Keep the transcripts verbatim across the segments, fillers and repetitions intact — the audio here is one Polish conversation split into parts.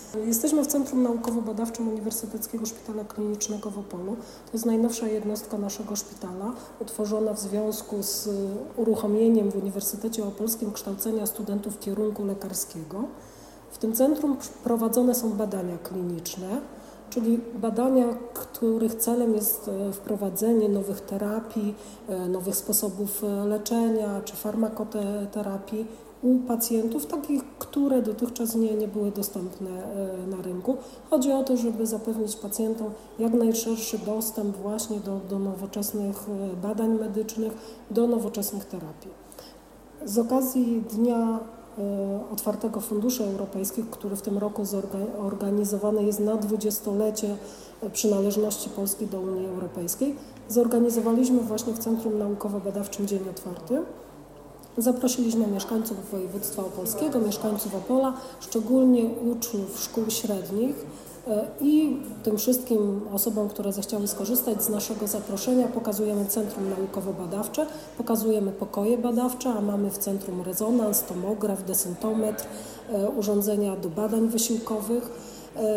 Jesteśmy w Centrum Naukowo-Badawczym Uniwersyteckiego Szpitala Klinicznego w Opolu. To jest najnowsza jednostka naszego szpitala, utworzona w związku z uruchomieniem w Uniwersytecie Opolskim kształcenia studentów kierunku lekarskiego. W tym centrum prowadzone są badania kliniczne, czyli badania, których celem jest wprowadzenie nowych terapii, nowych sposobów leczenia czy farmakoterapii u pacjentów, takich, które dotychczas nie, nie były dostępne na rynku. Chodzi o to, żeby zapewnić pacjentom jak najszerszy dostęp właśnie do, do nowoczesnych badań medycznych, do nowoczesnych terapii. Z okazji Dnia Otwartego Funduszy Europejskich, który w tym roku zorganizowany jest na dwudziestolecie przynależności Polski do Unii Europejskiej, zorganizowaliśmy właśnie w Centrum Naukowo-Badawczym Dzień Otwarty. Zaprosiliśmy mieszkańców województwa opolskiego, mieszkańców Opola, szczególnie uczniów szkół średnich i tym wszystkim osobom, które zechciały skorzystać z naszego zaproszenia, pokazujemy Centrum Naukowo-Badawcze, pokazujemy pokoje badawcze, a mamy w centrum rezonans, tomograf, desentometr, urządzenia do badań wysiłkowych.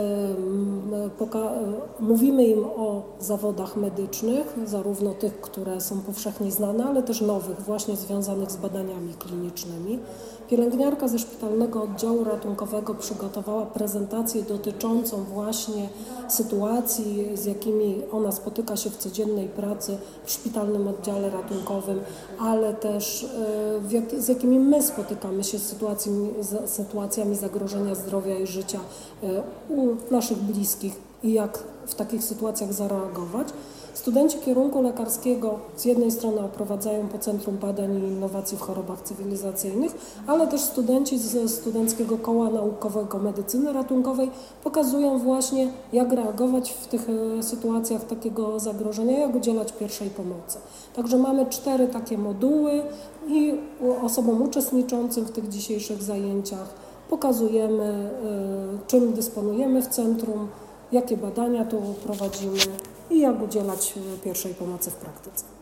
Mówimy im o zawodach medycznych, zarówno tych, które są powszechnie znane, ale też nowych, właśnie związanych z badaniami klinicznymi. Pielęgniarka ze szpitalnego oddziału ratunkowego przygotowała prezentację dotyczącą właśnie sytuacji, z jakimi ona spotyka się w codziennej pracy w szpitalnym oddziale ratunkowym, ale też jak, z jakimi my spotykamy się z sytuacjami, z sytuacjami zagrożenia zdrowia i życia u naszych bliskich i jak w takich sytuacjach zareagować. Studenci kierunku lekarskiego z jednej strony oprowadzają po Centrum Badań i Innowacji w Chorobach Cywilizacyjnych, ale też studenci ze Studenckiego Koła Naukowego Medycyny Ratunkowej pokazują właśnie, jak reagować w tych sytuacjach takiego zagrożenia, jak udzielać pierwszej pomocy. Także mamy cztery takie moduły i osobom uczestniczącym w tych dzisiejszych zajęciach pokazujemy, czym dysponujemy w centrum, jakie badania tu prowadzimy i jak udzielać pierwszej pomocy w praktyce.